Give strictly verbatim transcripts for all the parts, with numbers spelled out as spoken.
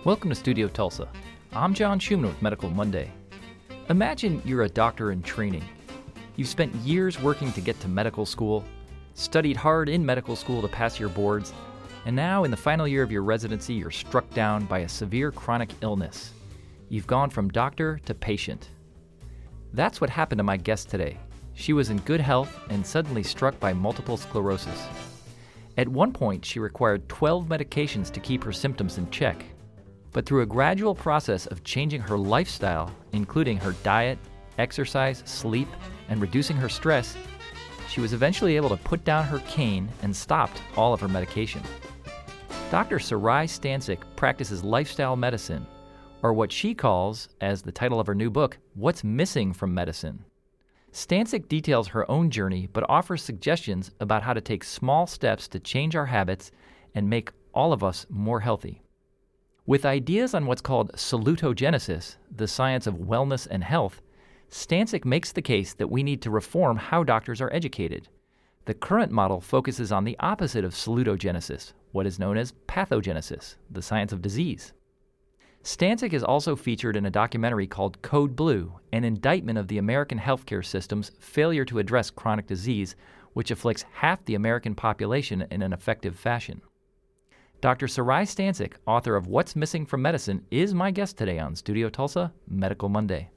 Welcome to Studio Tulsa. I'm John Schumann with Medical Monday. Imagine you're a doctor in training. You've spent years working to get to medical school, studied hard in medical school to pass your boards, and now in the final year of your residency, you're struck down by a severe chronic illness. You've gone from doctor to patient. That's what happened to my guest today. She was in good health and suddenly struck by multiple sclerosis. At one point, she required twelve medications to keep her symptoms in check. But through a gradual process of changing her lifestyle, including her diet, exercise, sleep, and reducing her stress, she was eventually able to put down her cane and stopped all of her medication. Doctor Sarai Stancic practices lifestyle medicine, or what she calls, as the title of her new book, What's Missing from Medicine. Stancic details her own journey, but offers suggestions about how to take small steps to change our habits and make all of us more healthy. With ideas on what's called salutogenesis, the science of wellness and health, Stancic makes the case that we need to reform how doctors are educated. The current model focuses on the opposite of salutogenesis, what is known as pathogenesis, the science of disease. Stancic is also featured in a documentary called Code Blue, an indictment of the American healthcare system's failure to address chronic disease, which afflicts half the American population in an effective fashion. Doctor Sarai Stancic, author of What's Missing from Medicine, is my guest today on Studio Tulsa, Medical Monday.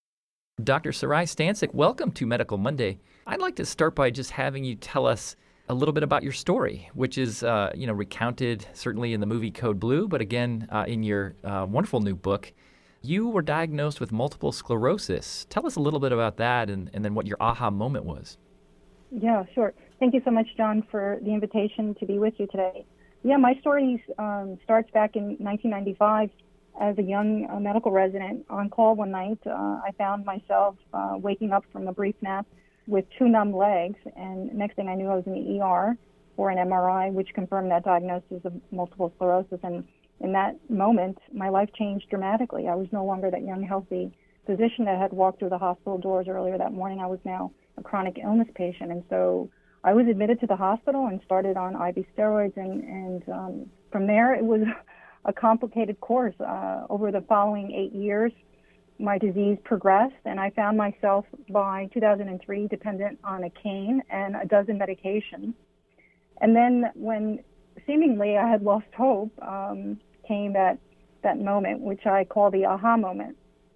Doctor Sarai Stancic, welcome to Medical Monday. I'd like to start by just having you tell us a little bit about your story, which is, uh, you know, recounted certainly in the movie Code Blue, but again, uh, in your uh, wonderful new book. You were diagnosed with multiple sclerosis. Tell us a little bit about that and, and then what your aha moment was. Yeah, sure. Thank you so much, John, for the invitation to be with you today. Yeah, my story um, starts back in nineteen ninety-five. As a young uh, medical resident on call one night, uh, I found myself uh, waking up from a brief nap with two numb legs, and next thing I knew I was in the E R for an M R I, which confirmed that diagnosis of multiple sclerosis. And in that moment, my life changed dramatically. I was no longer that young, healthy physician that had walked through the hospital doors earlier that morning. I was now a chronic illness patient, and so I was admitted to the hospital and started on I V steroids, and, and um, from there it was a complicated course. Uh, over the following eight years, my disease progressed, and I found myself by two thousand three dependent on a cane and a dozen medications. And then when seemingly I had lost hope, um, came that, that moment, which I call the aha moment.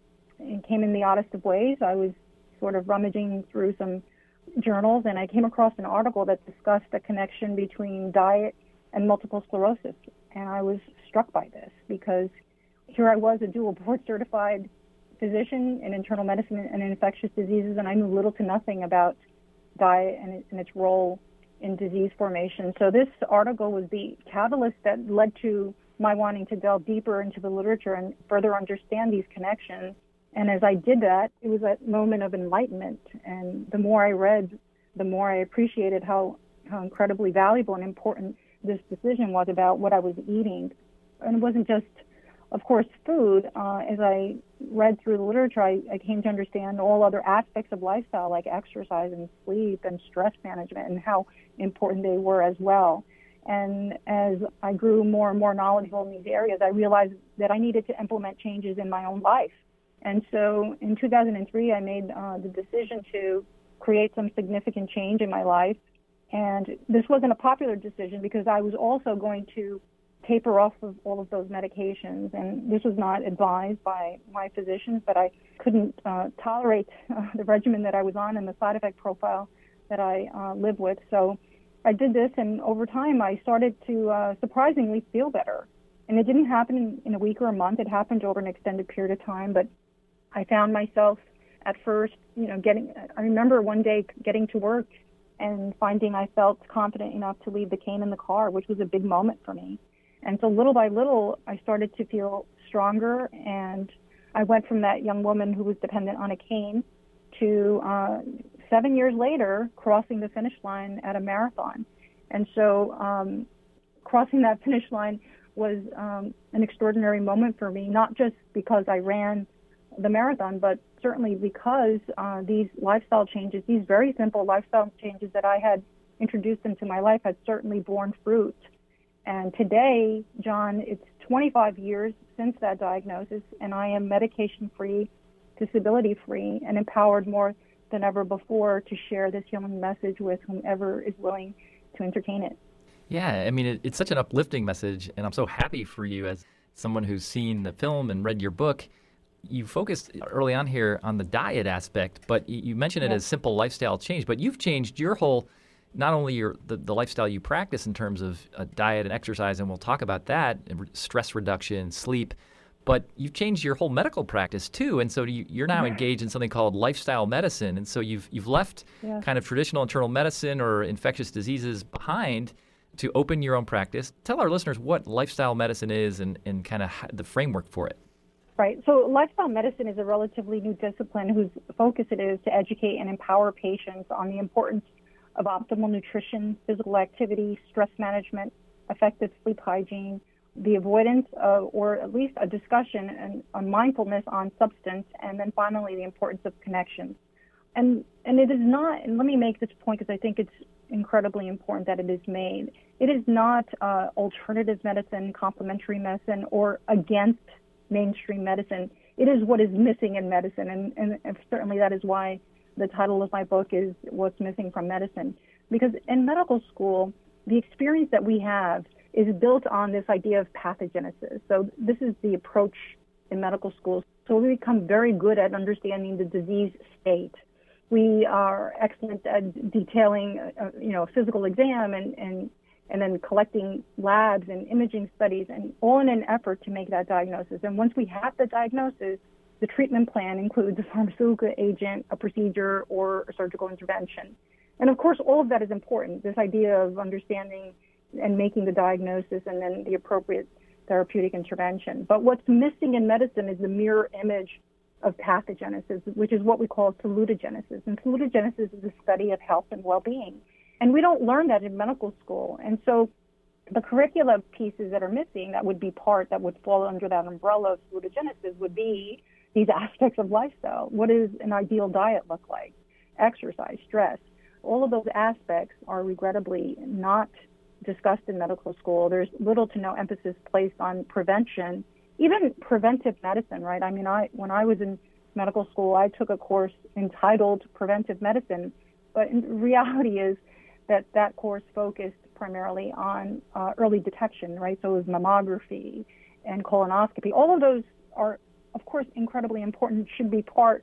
It came in the oddest of ways. I was sort of rummaging through some journals, and I came across an article that discussed the connection between diet and multiple sclerosis. And I was struck by this because here I was, a dual board certified physician in internal medicine and infectious diseases, and I knew little to nothing about diet and, and its role in disease formation. So this article was the catalyst that led to my wanting to delve deeper into the literature and further understand these connections. And as I did that, it was a moment of enlightenment. And the more I read, the more I appreciated how, how incredibly valuable and important this decision was about what I was eating. And it wasn't just, of course, food. Uh, as I read through the literature, I, I came to understand all other aspects of lifestyle, like exercise and sleep and stress management, and how important they were as well. And as I grew more and more knowledgeable in these areas, I realized that I needed to implement changes in my own life. And so in two thousand three, I made uh, the decision to create some significant change in my life. And this wasn't a popular decision because I was also going to taper off of all of those medications. And this was not advised by my physicians, but I couldn't uh, tolerate uh, the regimen that I was on and the side effect profile that I uh, live with. So I did this, and over time, I started to uh, surprisingly feel better. And it didn't happen in, in a week or a month. It happened over an extended period of time, but I found myself at first, you know, getting, I remember one day getting to work and finding I felt confident enough to leave the cane in the car, which was a big moment for me. And so little by little, I started to feel stronger, and I went from that young woman who was dependent on a cane to uh, seven years later, crossing the finish line at a marathon. And so um, crossing that finish line was um, an extraordinary moment for me, not just because I ran the marathon, but certainly because uh, these lifestyle changes, these very simple lifestyle changes that I had introduced into my life had certainly borne fruit. And today, John, it's twenty-five years since that diagnosis, and I am medication-free, disability-free, and empowered more than ever before to share this healing message with whomever is willing to entertain it. Yeah, I mean, it, it's such an uplifting message, and I'm so happy for you as someone who's seen the film and read your book. You focused early on here on the diet aspect, but you mentioned it Yeah. as simple lifestyle change, but you've changed your whole, not only your the, the lifestyle you practice in terms of uh, diet and exercise, and we'll talk about that, and re- stress reduction, sleep, but you've changed your whole medical practice too, and so you, you're now engaged in something called lifestyle medicine, and so you've you've left Yeah. kind of traditional internal medicine or infectious diseases behind to open your own practice. Tell our listeners what lifestyle medicine is and, and kind of the framework for it. Right. So lifestyle medicine is a relatively new discipline whose focus it is to educate and empower patients on the importance of optimal nutrition, physical activity, stress management, effective sleep hygiene, the avoidance of, or at least a discussion and, on mindfulness on substance, and then finally the importance of connections. And and it is not, and let me make this point because I think it's incredibly important that it is made. It is not uh, alternative medicine, complementary medicine, or against mainstream medicine. It is what is missing in medicine, and, and, and certainly that is why the title of my book is What's Missing from Medicine. Because in medical school, the experience that we have is built on this idea of pathogenesis. So this is the approach in medical school. So we become very good at understanding the disease state. We are excellent at detailing, uh, you know, a physical exam and, and and then collecting labs and imaging studies, and all in an effort to make that diagnosis. And once we have the diagnosis, the treatment plan includes a pharmaceutical agent, a procedure, or a surgical intervention. And of course, all of that is important, this idea of understanding and making the diagnosis and then the appropriate therapeutic intervention. But what's missing in medicine is the mirror image of pathogenesis, which is what we call salutogenesis. And salutogenesis is the study of health and well-being. And we don't learn that in medical school. And so the curricula pieces that are missing that would be part, that would fall under that umbrella of salutogenesis would be these aspects of lifestyle. What does an ideal diet look like? Exercise, stress. All of those aspects are regrettably not discussed in medical school. There's little to no emphasis placed on prevention, even preventive medicine, right? I mean, I when I was in medical school, I took a course entitled Preventive Medicine, but in reality is that that course focused primarily on uh, early detection, right? So it was mammography and colonoscopy. All of those are, of course, incredibly important, should be part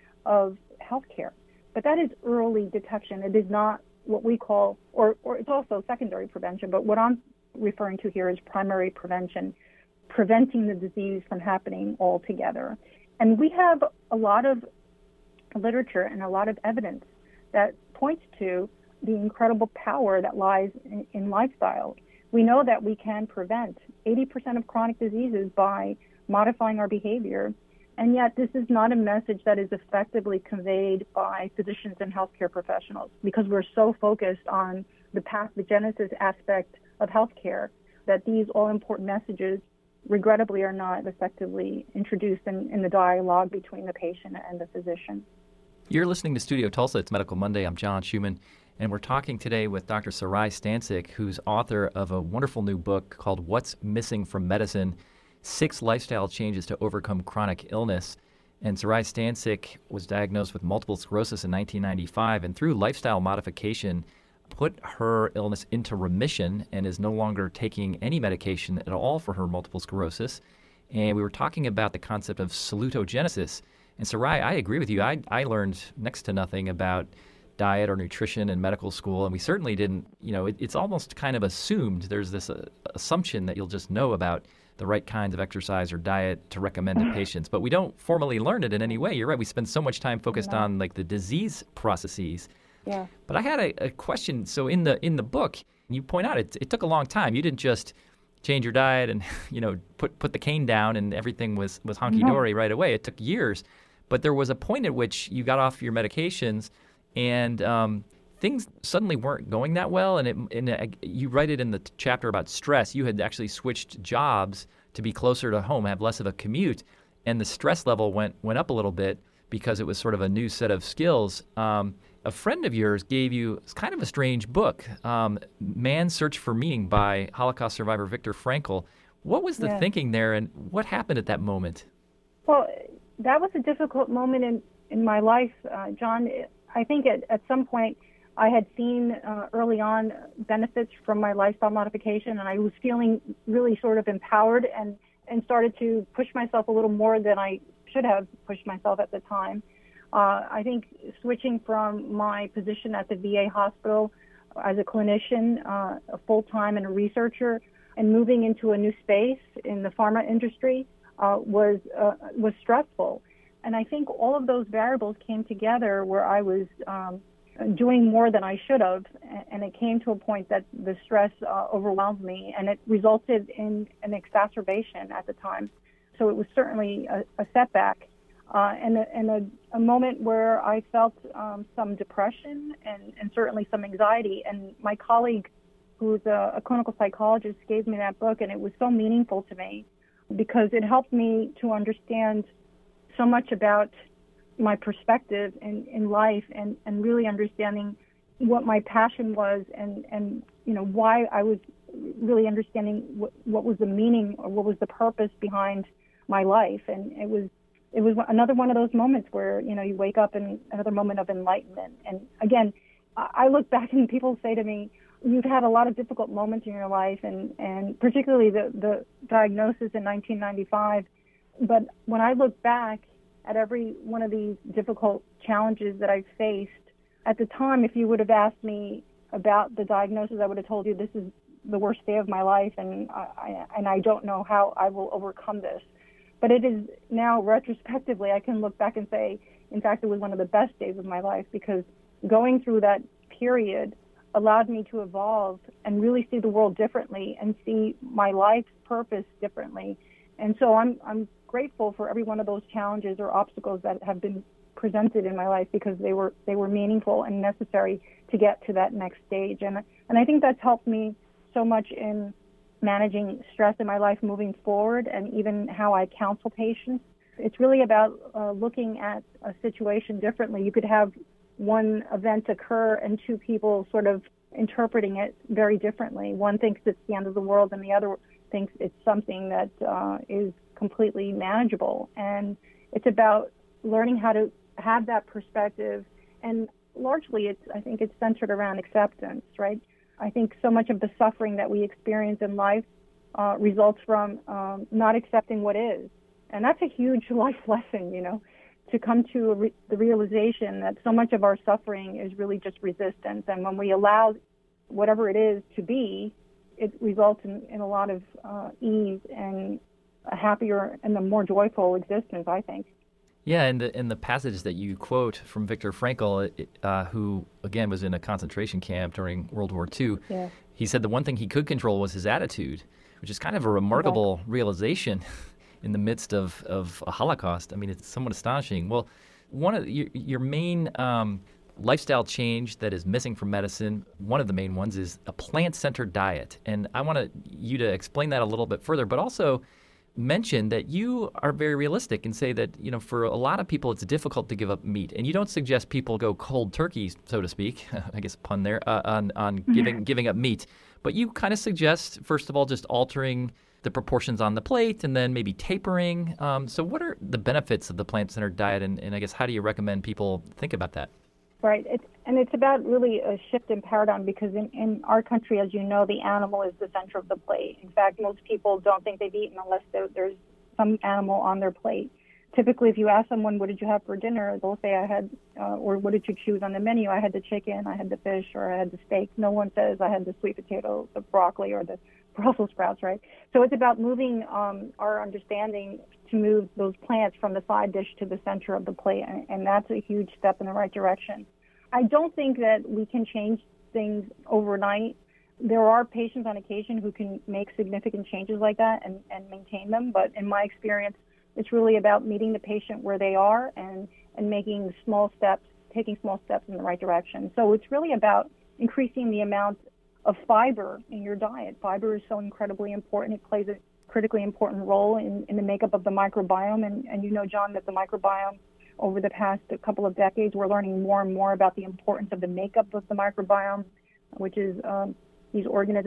of healthcare. But that is early detection. It is not what we call, or, or it's also secondary prevention, but what I'm referring to here is primary prevention, preventing the disease from happening altogether. And we have a lot of literature and a lot of evidence that points to the incredible power that lies in, in lifestyle. We know that we can prevent eighty percent of chronic diseases by modifying our behavior, and yet this is not a message that is effectively conveyed by physicians and healthcare professionals because we're so focused on the pathogenesis aspect of healthcare that these all-important messages regrettably are not effectively introduced in, in the dialogue between the patient and the physician. You're listening to Studio Tulsa. It's Medical Monday. I'm John Schumann, and we're talking today with Doctor Sarai Stancic, who's author of a wonderful new book called What's Missing from Medicine, Six Lifestyle Changes to Overcome Chronic Illness. And Sarai Stancic was diagnosed with multiple sclerosis in nineteen ninety-five, and through lifestyle modification, put her illness into remission and is no longer taking any medication at all for her multiple sclerosis. And we were talking about the concept of salutogenesis. And Sarai, I agree with you. I, I learned next to nothing about diet or nutrition in medical school, and we certainly didn't, you know, it, it's almost kind of assumed. There's this uh, assumption that you'll just know about the right kinds of exercise or diet to recommend to patients, but we don't formally learn it in any way. You're right. We spend so much time focused No. on like the disease processes. Yeah. But I had a, a question. So in the in the book, you point out it, it took a long time. You didn't just change your diet and, you know, put put the cane down and everything was, was honky-dory right away. It took years. But there was a point at which you got off your medications and um, things suddenly weren't going that well. And, it, and it, you write it in the chapter about stress. You had actually switched jobs to be closer to home, have less of a commute. And the stress level went, went up a little bit because it was sort of a new set of skills. Um, a friend of yours gave you kind of a strange book, um, Man's Search for Meaning by Holocaust survivor Viktor Frankl. What was the Yeah. thinking there, and what happened at that moment? Well, that was a difficult moment in, in my life, uh, John. I think at, at some point I had seen uh, early on benefits from my lifestyle modification, and I was feeling really sort of empowered and, and started to push myself a little more than I should have pushed myself at the time. Uh, I think switching from my position at the V A hospital as a clinician, uh, a full-time and a researcher, and moving into a new space in the pharma industry uh, was uh, was stressful. And I think all of those variables came together where I was um, doing more than I should have, and it came to a point that the stress uh, overwhelmed me, and it resulted in an exacerbation at the time. So it was certainly a, a setback, uh, and, a, and a, a moment where I felt um, some depression and, and certainly some anxiety. And my colleague, who's a, a clinical psychologist, gave me that book, and it was so meaningful to me because it helped me to understand so much about my perspective in, in life, and, and really understanding what my passion was, and, and you know why I was really understanding what, what was the meaning or what was the purpose behind my life. And it was it was another one of those moments where you know you wake up and another moment of enlightenment. And again, I look back and people say to me, "You've had a lot of difficult moments in your life, and, and particularly the, the diagnosis in nineteen ninety-five. But when I look back at every one of these difficult challenges that I've faced, at the time, if you would have asked me about the diagnosis, I would have told you this is the worst day of my life, and I, I, and I don't know how I will overcome this. But it is now, retrospectively, I can look back and say, in fact, it was one of the best days of my life, because going through that period allowed me to evolve and really see the world differently and see my life's purpose differently. And so I'm I'm grateful for every one of those challenges or obstacles that have been presented in my life, because they were they were meaningful and necessary to get to that next stage. And and I think that's helped me so much in managing stress in my life moving forward, and even how I counsel patients. It's really about uh, looking at a situation differently. You could have one event occur and two people sort of interpreting it very differently. One thinks it's the end of the world, and the other thinks it's something that uh, is completely manageable. And it's about learning how to have that perspective. And largely, it's I think it's centered around acceptance, right? I think so much of the suffering that we experience in life uh, results from um, not accepting what is. And that's a huge life lesson, you know, to come to a re- the realization that so much of our suffering is really just resistance. And when we allow whatever it is to be, it results in, in a lot of uh, ease and a happier and a more joyful existence, I think. Yeah, in the in the passage that you quote from Viktor Frankl, uh, who again was in a concentration camp during World War Two, Yeah. he said the one thing he could control was his attitude, which is kind of a remarkable exactly. realization in the midst of, of a Holocaust. I mean, it's somewhat astonishing. Well, one of the, your, your main um, lifestyle change that is missing from medicine, one of the main ones is a plant-centered diet, and I want you to explain that a little bit further, but also mention that you are very realistic and say that, you know, for a lot of people it's difficult to give up meat, and you don't suggest people go cold turkey, so to speak, I guess pun there, uh, on, on giving giving up meat. But you kind of suggest, first of all, just altering the proportions on the plate and then maybe tapering. Um, so what are the benefits of the plant-centered diet, and, and I guess how do you recommend people think about that? Right. It's, and it's about really a shift in paradigm, because in, in our country, as you know, the animal is the center of the plate. In fact, most people don't think they've eaten unless there, there's some animal on their plate. Typically, if you ask someone, what did you have for dinner, they'll say, I had, uh, or what did you choose on the menu? I had the chicken, I had the fish, or I had the steak. No one says I had the sweet potato, the broccoli, or the Brussels sprouts, right? So it's about moving um, our understanding to move those plants from the side dish to the center of the plate, and, and that's a huge step in the right direction. I don't think that we can change things overnight. There are patients on occasion who can make significant changes like that and, and maintain them, but in my experience, it's really about meeting the patient where they are and, and making small steps, taking small steps in the right direction. So it's really about increasing the amount of fiber in your diet. Fiber is so incredibly important. It plays a critically important role in, in the makeup of the microbiome. And, and you know, John, that the microbiome, over the past couple of decades, we're learning more and more about the importance of the makeup of the microbiome, which is um, these organisms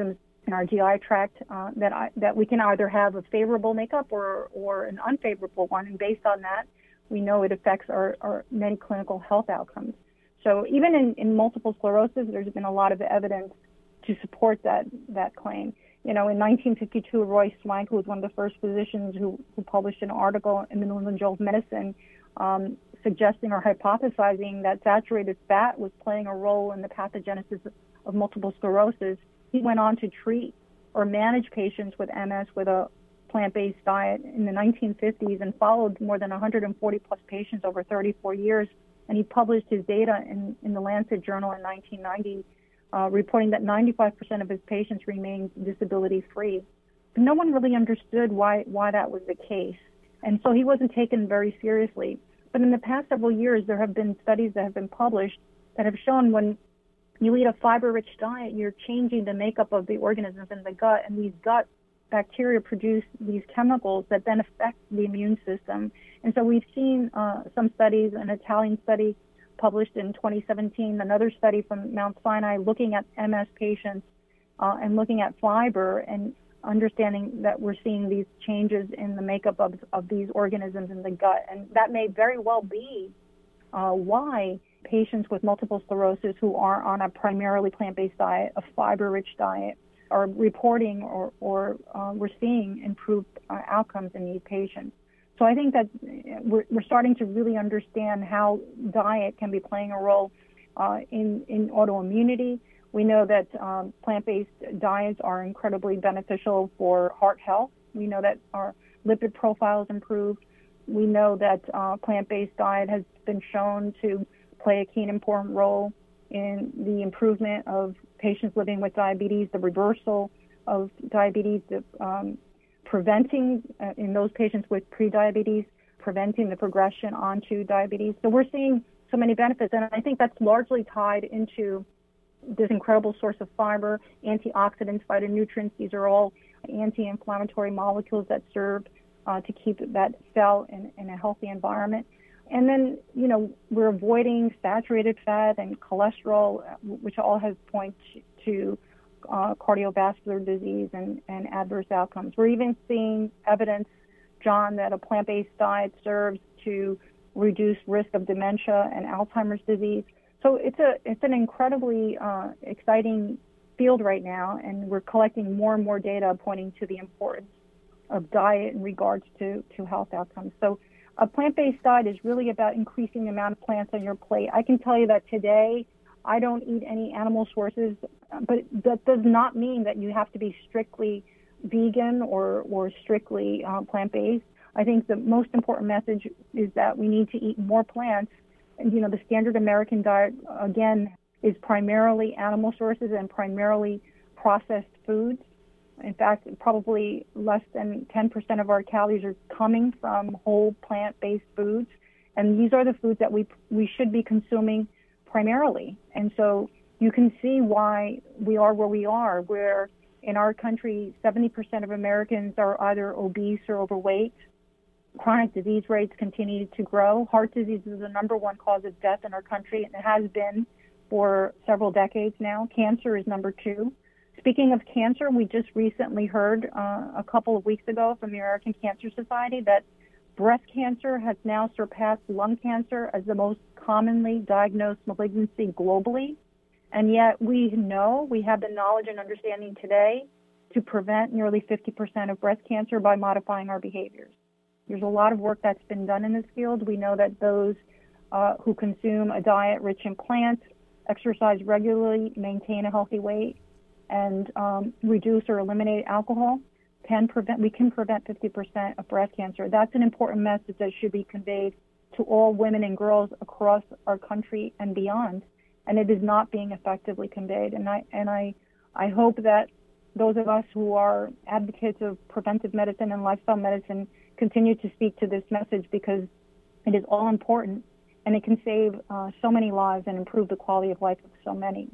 in our G I tract uh, that I, that we can either have a favorable makeup or or an unfavorable one, and based on that, we know it affects our, our many clinical health outcomes. So even in, in multiple sclerosis, there's been a lot of evidence to support that that claim. You know, in nineteen fifty-two, Roy Swank, who was one of the first physicians who, who published an article in the New England Journal of Medicine, um, suggesting or hypothesizing that saturated fat was playing a role in the pathogenesis of multiple sclerosis. He went on to treat or manage patients with M S with a plant-based diet in the nineteen fifties and followed more than one hundred forty plus patients over thirty-four years. And he published his data in, in the Lancet Journal in nineteen ninety, uh, reporting that ninety-five percent of his patients remained disability-free. But no one really understood why, why that was the case. And so he wasn't taken very seriously. But in the past several years, there have been studies that have been published that have shown when you eat a fiber-rich diet, you're changing the makeup of the organisms in the gut, and these gut bacteria produce these chemicals that then affect the immune system. And so we've seen uh, some studies, an Italian study published in twenty seventeen, another study from Mount Sinai looking at M S patients uh, and looking at fiber and understanding that we're seeing these changes in the makeup of, of these organisms in the gut. And that may very well be uh, why patients with multiple sclerosis who are on a primarily plant-based diet, a fiber-rich diet, are reporting or, or uh, we're seeing improved uh, outcomes in these patients. So I think that we're, we're starting to really understand how diet can be playing a role uh, in, in autoimmunity. We know that um, plant-based diets are incredibly beneficial for heart health. We know that our lipid profiles improve. We know that uh, plant-based diet has been shown to play a key and important role in the improvement of patients living with diabetes, the reversal of diabetes, the um, preventing uh, in those patients with prediabetes, preventing the progression onto diabetes. So we're seeing so many benefits, and I think that's largely tied into this incredible source of fiber, antioxidants, phytonutrients. These are all anti-inflammatory molecules that serve uh, to keep that cell in, in a healthy environment. And then, you know, we're avoiding saturated fat and cholesterol, which all has point to uh, cardiovascular disease and, and adverse outcomes. We're even seeing evidence, John, that a plant-based diet serves to reduce risk of dementia and Alzheimer's disease. So it's a it's an incredibly uh, exciting field right now, and we're collecting more and more data pointing to the importance of diet in regards to, to health outcomes. So a plant-based diet is really about increasing the amount of plants on your plate. I can tell you that today I don't eat any animal sources, but that does not mean that you have to be strictly vegan or, or strictly uh, plant-based. I think the most important message is that we need to eat more plants. And, you know, the standard American diet, again, is primarily animal sources and primarily processed foods. In fact, probably less than ten percent of our calories are coming from whole plant-based foods. And these are the foods that we we should be consuming primarily. And so you can see why we are where we are, where in our country, seventy percent of Americans are either obese or overweight. Chronic disease rates continue to grow. Heart disease is the number one cause of death in our country, and it has been for several decades now. Cancer is number two. Speaking of cancer, we just recently heard uh, a couple of weeks ago from the American Cancer Society that breast cancer has now surpassed lung cancer as the most commonly diagnosed malignancy globally. And yet we know, we have the knowledge and understanding today to prevent nearly fifty percent of breast cancer by modifying our behaviors. There's a lot of work that's been done in this field. We know that those uh, who consume a diet rich in plants, exercise regularly, maintain a healthy weight, and um, reduce or eliminate alcohol, can prevent, we can prevent fifty percent of breast cancer. That's an important message that should be conveyed to all women and girls across our country and beyond. And it is not being effectively conveyed. And I, and I, I hope that those of us who are advocates of preventive medicine and lifestyle medicine continue to speak to this message, because it is all important and it can save uh, so many lives and improve the quality of life of so many.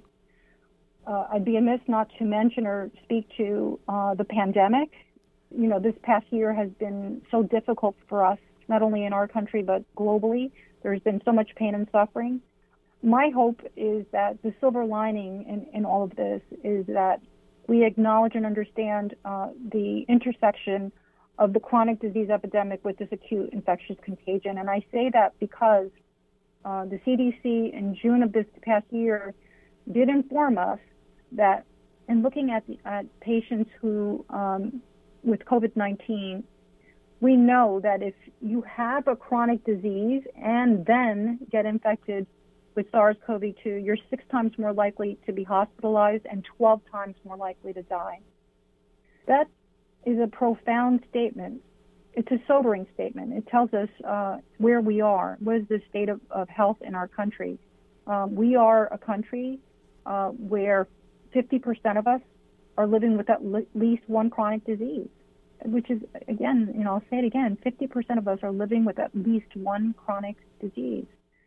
Uh, I'd be amiss not to mention or speak to uh, the pandemic. You know, this past year has been so difficult for us, not only in our country, but globally. There's been so much pain and suffering. My hope is that the silver lining in, in all of this is that we acknowledge and understand uh, the intersection of the chronic disease epidemic with this acute infectious contagion. And I say that because uh, the C D C in June of this past year did inform us that in looking at, the, at patients who um, with COVID nineteen, we know that if you have a chronic disease and then get infected with SARS-C o V two, you're six times more likely to be hospitalized and twelve times more likely to die. That is a profound statement. It's a sobering statement. It tells us uh, where we are. What is the state of, of health in our country? Um, we are a country uh, where fifty percent of us are living with at least one chronic disease, which is, again, you know, I'll say it again, fifty percent of us are living with at least one chronic disease.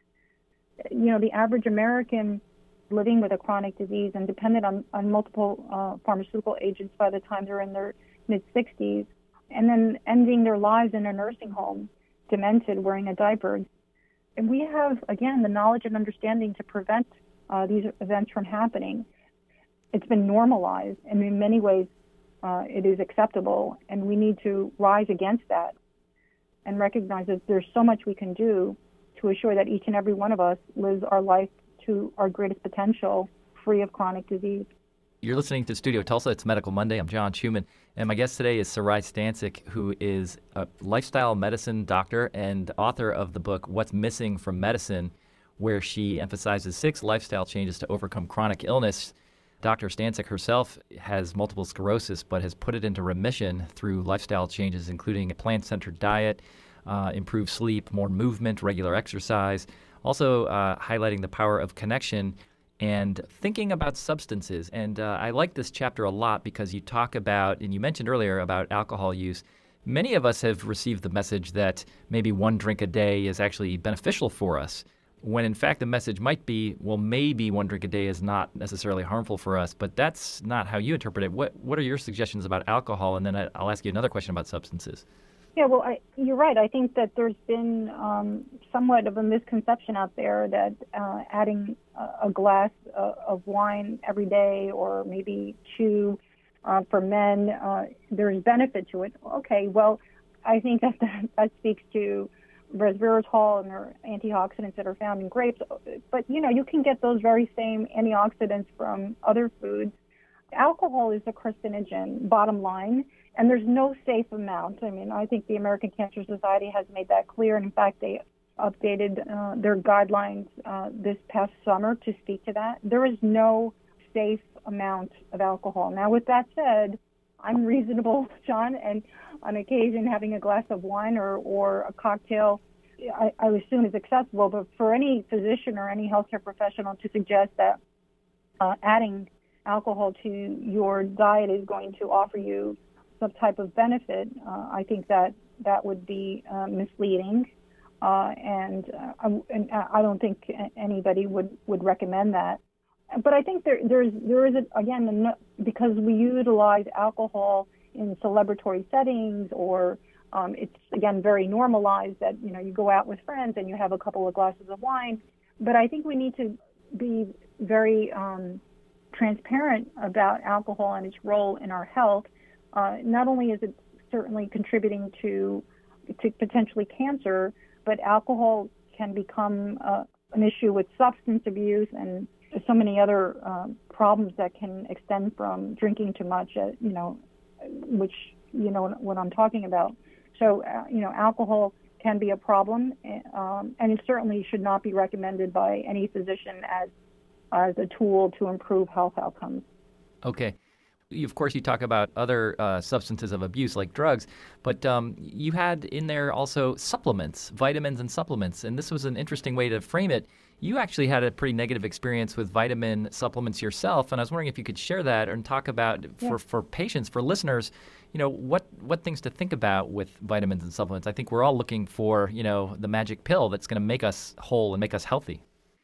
You know, the average American living with a chronic disease and dependent on, on multiple uh, pharmaceutical agents by the time they're in their mid-sixties, and then ending their lives in a nursing home, demented, wearing a diaper. And we have, again, the knowledge and understanding to prevent uh, these events from happening. It's been normalized, and in many ways, uh, it is acceptable, and we need to rise against that and recognize that there's so much we can do to assure that each and every one of us lives our life to our greatest potential, free of chronic disease. You're listening to Studio Tulsa. It's Medical Monday. I'm John Schuman, and my guest today is Sarai Stancic, who is a lifestyle medicine doctor and author of the book What's Missing from Medicine, where she emphasizes six lifestyle changes to overcome chronic illness. Doctor Stancic herself has multiple sclerosis, but has put it into remission through lifestyle changes, including a plant-centered diet, uh, improved sleep, more movement, regular exercise, also uh, highlighting the power of connection and thinking about substances. And uh, I like this chapter a lot because you talk about, and you mentioned earlier about alcohol use. Many of us have received the message that maybe one drink a day is actually beneficial for us, when in fact the message might be, well, maybe one drink a day is not necessarily harmful for us, but that's not how you interpret it. What what are your suggestions about alcohol? And then I, I'll ask you another question about substances. Yeah, well, I, you're right. I think that there's been um, somewhat of a misconception out there that uh, adding a, a glass uh, of wine every day, or maybe two uh, for men, uh, there's benefit to it. Okay, well, I think that that, that speaks to resveratrol and their antioxidants that are found in grapes. But, you know, you can get those very same antioxidants from other foods. Alcohol is a carcinogen, bottom line, and there's no safe amount. I mean, I think the American Cancer Society has made that clear, and in fact, they updated uh, their guidelines uh, this past summer to speak to that. There is no safe amount of alcohol. Now, with that said, I'm reasonable, John, and on occasion having a glass of wine or, or a cocktail, I, I assume is accessible. But for any physician or any healthcare professional to suggest that uh, adding alcohol to your diet is going to offer you some type of benefit, uh, I think that that would be uh, misleading. Uh, and, uh, I, and I don't think anybody would, would recommend that. But I think there there's there is a, again, because we utilize alcohol in celebratory settings, or um, it's again very normalized that, you know, you go out with friends and you have a couple of glasses of wine. But I think we need to be very um, transparent about alcohol and its role in our health. Uh, not only is it certainly contributing to to potentially cancer, but alcohol can become uh, an issue with substance abuse and so many other uh, problems that can extend from drinking too much, uh, you know, which, you know, what I'm talking about. So, uh, you know, alcohol can be a problem, um, and it certainly should not be recommended by any physician as as a tool to improve health outcomes. Okay. Of course, you talk about other uh, substances of abuse like drugs, but um, you had in there also supplements, vitamins and supplements, and this was an interesting way to frame it. You actually had a pretty negative experience with vitamin supplements yourself, and I was wondering if you could share that and talk about, yeah. for, for patients, for listeners, you know, what, what things to think about with vitamins and supplements. I think we're all looking for, you know, the magic pill that's going to make us whole and make us healthy.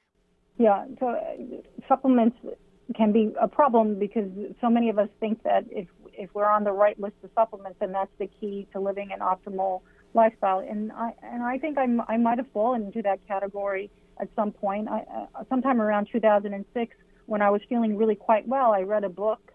Yeah, so uh, supplements can be a problem because so many of us think that if if we're on the right list of supplements, then that's the key to living an optimal lifestyle. And I and I think I'm, I might have fallen into that category at some point. I, uh, sometime around two thousand six, when I was feeling really quite well, I read a book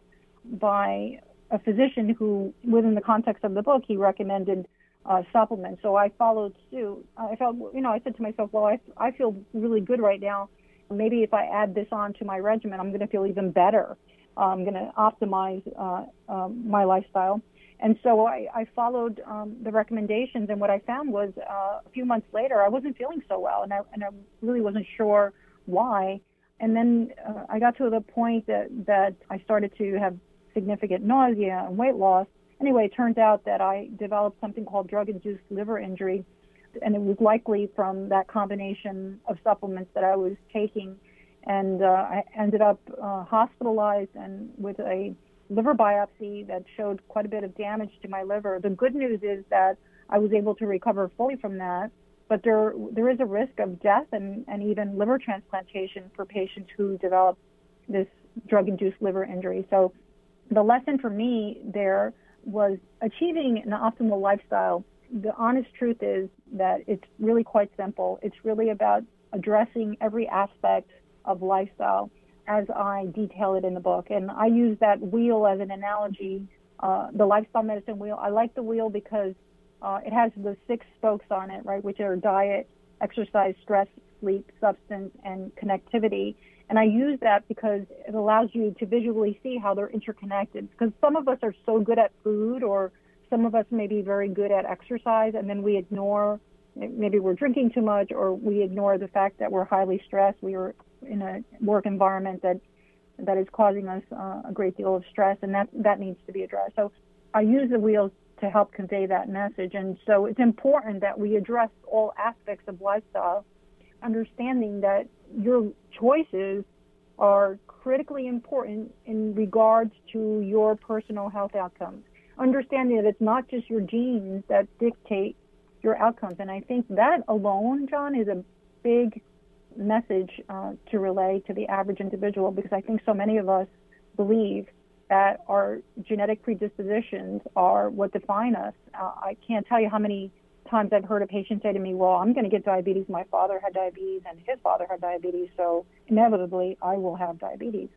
by a physician who, within the context of the book, he recommended uh, supplements. So I followed suit. I felt, you know, I said to myself, well, I, I feel really good right now. Maybe if I add this on to my regimen, I'm going to feel even better. Uh, I'm going to optimize uh, uh, my lifestyle. And so I, I followed um, the recommendations, and what I found was uh, a few months later, I wasn't feeling so well, and I, and I really wasn't sure why. And then uh, I got to the point that, that I started to have significant nausea and weight loss. Anyway, it turns out that I developed something called drug-induced liver injury, and it was likely from that combination of supplements that I was taking. And uh, I ended up uh, hospitalized and with a liver biopsy that showed quite a bit of damage to my liver. The good news is that I was able to recover fully from that, but there there is a risk of death and, and even liver transplantation for patients who develop this drug-induced liver injury. So the lesson for me there was achieving an optimal lifestyle. The honest truth is that it's really quite simple. It's really about addressing every aspect of lifestyle as I detail it in the book. And I use that wheel as an analogy, uh, the lifestyle medicine wheel. I like the wheel because uh, it has the six spokes on it, right, which are diet, exercise, stress, sleep, substance, and connectivity. And I use that because it allows you to visually see how they're interconnected. Because some of us are so good at food, or some of us may be very good at exercise, and then we ignore, maybe we're drinking too much, or we ignore the fact that we're highly stressed. We are in a work environment that that is causing us uh, a great deal of stress, and that that needs to be addressed. So I use the wheels to help convey that message. And so it's important that we address all aspects of lifestyle, understanding that your choices are critically important in regards to your personal health outcomes. Understanding that it's not just your genes that dictate your outcomes. And I think that alone, John, is a big message uh, to relay to the average individual, because I think so many of us believe that our genetic predispositions are what define us. Uh, I can't tell you how many times I've heard a patient say to me, well, I'm going to get diabetes. My father had diabetes and his father had diabetes, so inevitably I will have diabetes.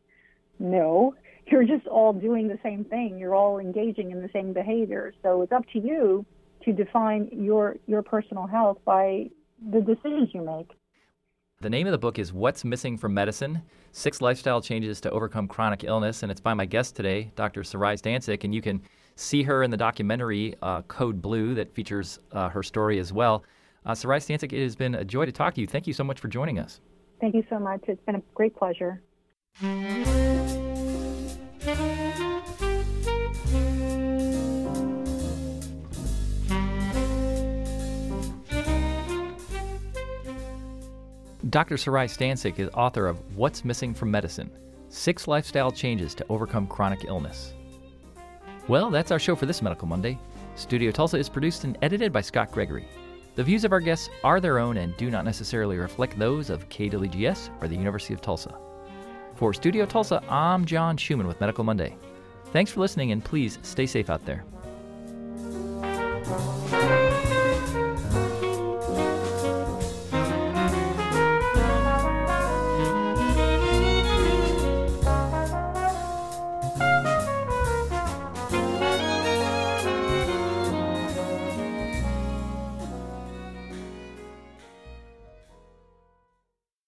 No, you're just all doing the same thing. You're all engaging in the same behavior. So it's up to you to define your, your personal health by the decisions you make. The name of the book is What's Missing from Medicine? Six Lifestyle Changes to Overcome Chronic Illness, and it's by my guest today, Doctor Sarai Stancic, and you can see her in the documentary uh, Code Blue that features uh, her story as well. Uh, Sarai Stancic, it has been a joy to talk to you. Thank you so much for joining us. Thank you so much. It's been a great pleasure. Doctor Sarai Stancic is author of What's Missing from Medicine? Six Lifestyle Changes to Overcome Chronic Illness. Well, that's our show for this Medical Monday. Studio Tulsa is produced and edited by Scott Gregory. The views of our guests are their own and do not necessarily reflect those of K W G S or the University of Tulsa. For Studio Tulsa, I'm John Schumann with Medical Monday. Thanks for listening, and please stay safe out there.